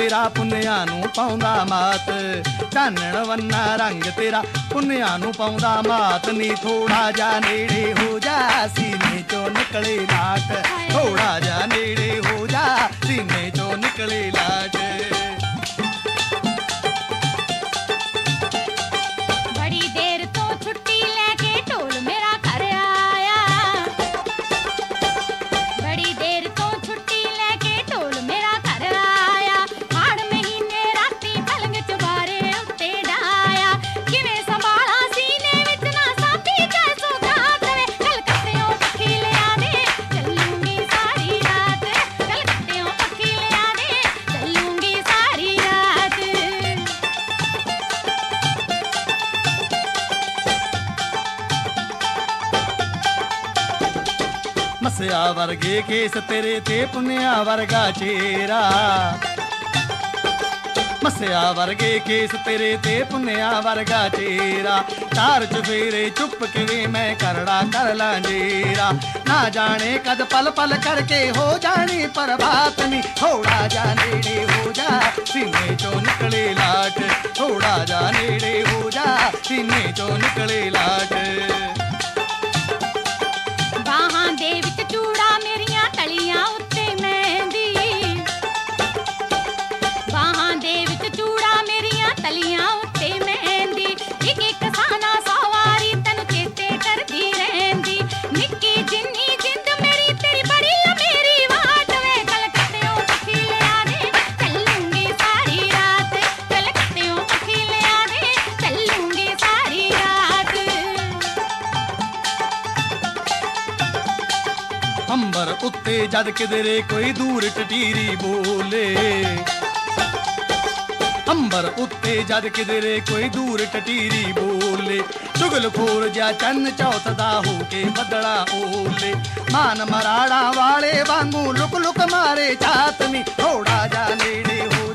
तेरा पुन्निया नू पाउंदा मात, चानण वन्ना रंग तेरा पुन्निया नू पाउंदा मात नी। थोड़ा जा नेड़े हो जा सीने चो निकले लाट, थोड़ा जा नेड़े हो जा सीने चो निकले लाट। बड़ी देर तो छुट्टी लेके ढोल मेरा घर आया, बड़ी देर तो छुट्टी लेके ढोल मेरा घर आया। हाड़ महीने राती पलंग चबारे उत्ते डाया, किवें संभाला सीने विच ना साथी कैसो घात वे। कलकत्तेओं पखी लिया दे चलूंगी सारी रात, कलकत्तेओं पखी लिया दे चलूंगी सारी रात। मसिया वर्गे केस तेरे ते पुन्निया वर्गा चेहरा, मसिया वर्गे केस तेरे ते पुन्निया वर्गा चेहरा। चार चुफेरे चुप के मैं करड़ा कर लांजेरा, ना जाने कद पल पल करके हो जानी पर बात नी। थोड़ा जा नेड़े हो जा सीने चो निकले लाट, थोड़ा जा नेड़े हो जा सीने चो निकले लाट। बाहां दे विच चूड़ा मेरियां तलियां उत्ते मेहंदी, बाहां दे विच चूड़ा मेरियां तलियां उत्ते मेहंदी। इक इक साना सवारी तैनू चेते करदी रहिंदी, निक्की जिन्नी जिंद मेरी तेरी बड़ी मेरी वाट वे। कलकत्तेओं पखी लिया दे चलूंगी सारी रात, कलकत्तेओं पखी लिया दे चलूंगी सारी रात। अंबर उत्ते जद किधरे कोई दूर टटीरी बोले, अंबर उत्ते जद किधरे कोई दूर टटीरी बोले। चुगलखोर जा चन्न चौथदा हो के बदड़ा ओले, मान मराड़ा वाले वांगू लुक लुक मारे छातनी। थोड़ा जा नेड़े हो